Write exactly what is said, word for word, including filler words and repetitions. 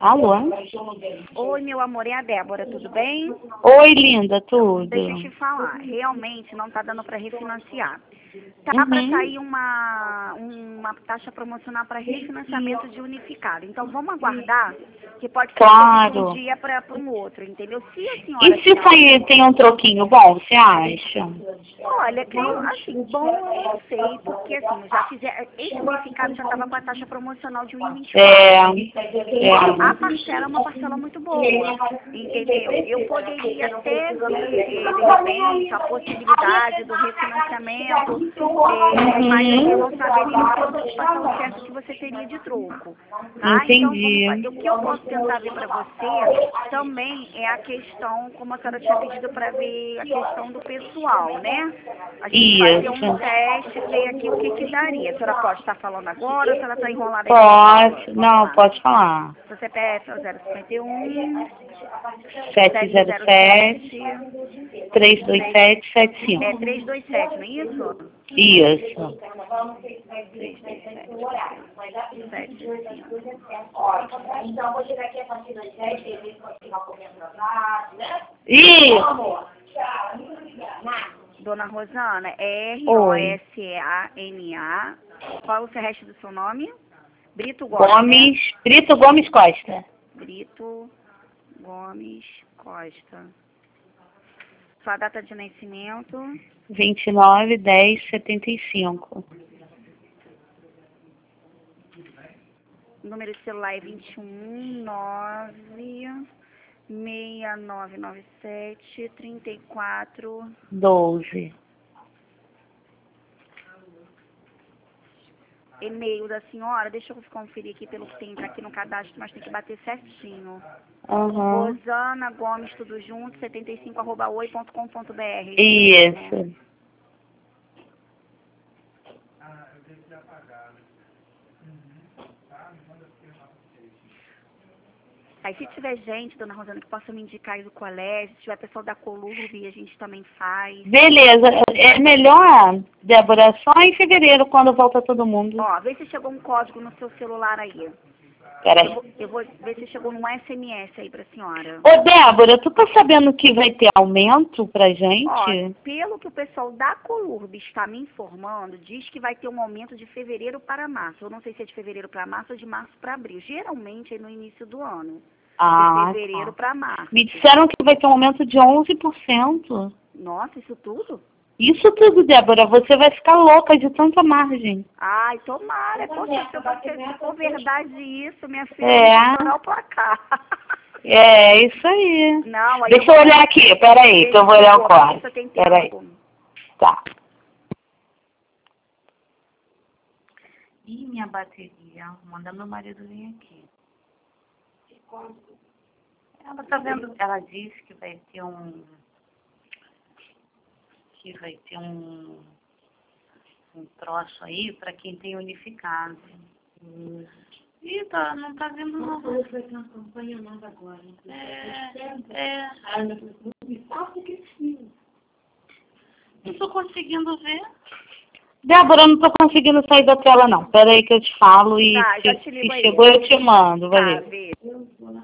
Alô? Oi, meu amor, é a Débora, tudo bem? Oi, linda, tudo? Deixa eu te falar, realmente não tá dando para refinanciar. Tá Uhum. para sair uma, uma taxa promocional para refinanciamento de unificado. Então vamos aguardar, que pode ser Claro. de um dia para um outro, entendeu? Se a senhora... E se sair tem um troquinho bom, você acha? Olha, creio, assim, bom eu não sei, porque assim, já fizer, esse unificado já estava com a taxa promocional de um e vinte e quatro. É, é. A parcela é uma parcela muito boa, entendeu? Eu poderia até ver, eh, de repente, a possibilidade do refinanciamento, eh, mas aí eu não saberia a participação certa que você teria de troco, tá? Entendi. Então, vamos, o que eu posso tentar ver para você também é a questão, como a senhora tinha pedido para ver a questão do pessoal, né? A gente fazer um teste, ver aqui o que que daria. A senhora pode estar falando agora ou a senhora está enrolada aí? Pode, não, pode falar. Seu C P F é o zero cinquenta e um, sete zero sete, três dois sete, sete cinco. é trezentos e vinte e sete, não é isso? Isso. trezentos e vinte e sete, sete cinco. Então, vou chegar aqui a partir das sete, ver se você vai comendo atrasado, né? Isso. Dona Rosana, é R O S E A N A. Qual é o resto do seu nome? Brito Gomes. Gomes, Né? Brito Gomes Costa. Brito Gomes Costa. Sua data de nascimento? vinte e nove, dez, setenta e cinco. O número de celular é vinte e um, nove, seis nove nove sete, trinta e quatro, doze. E-mail da senhora, deixa eu conferir aqui pelo que tem aqui no cadastro, mas tem que bater certinho. Uhum. Rosana Gomes, tudo junto, setenta e cinco, arroba oi ponto com ponto br. Isso. Aí se tiver gente, dona Rosana, que possa me indicar aí do colégio, se tiver pessoal da Colurb, a gente também faz. Beleza. É melhor, Débora, só em fevereiro, quando volta todo mundo. Ó, vê se chegou um código no seu celular aí. Peraí. Eu vou, eu vou ver se chegou um S M S aí pra senhora. Ô, Débora, tu tá sabendo que vai ter aumento pra gente? Ó, pelo que o pessoal da Colurb está me informando, diz que vai ter um aumento de fevereiro para março. Eu não sei se é de fevereiro para março ou de março para abril. Geralmente é no início do ano. Ah, De fevereiro tá. para março. Me disseram que vai ter um aumento de onze por cento. Nossa, isso tudo? Isso tudo, Débora. Você vai ficar louca de tanta margem. Ai, tomara. Poxa, se, eu, se for verdade isso, minha filha, É. vai estourar o placar. É, isso aí. Não, aí Deixa eu, vou... olhar aqui. Peraí, que eu vou olhar o código. Você tem Peraí. tempo. Tá. Ih, minha bateria. Manda meu marido vir aqui. Ela tá vendo, ela disse que vai ter um, que vai ter um, um troço aí para quem tem unificado. Hum. Ih, tá, não tá vendo não. Vai ter uma campanha nova agora. É, é. Não tô conseguindo ver. Débora, não tô conseguindo sair da tela não. Pera aí que eu te falo e Tá, já se, te ligo se aí. chegou eu te mando. Valeu. Tá, beijo.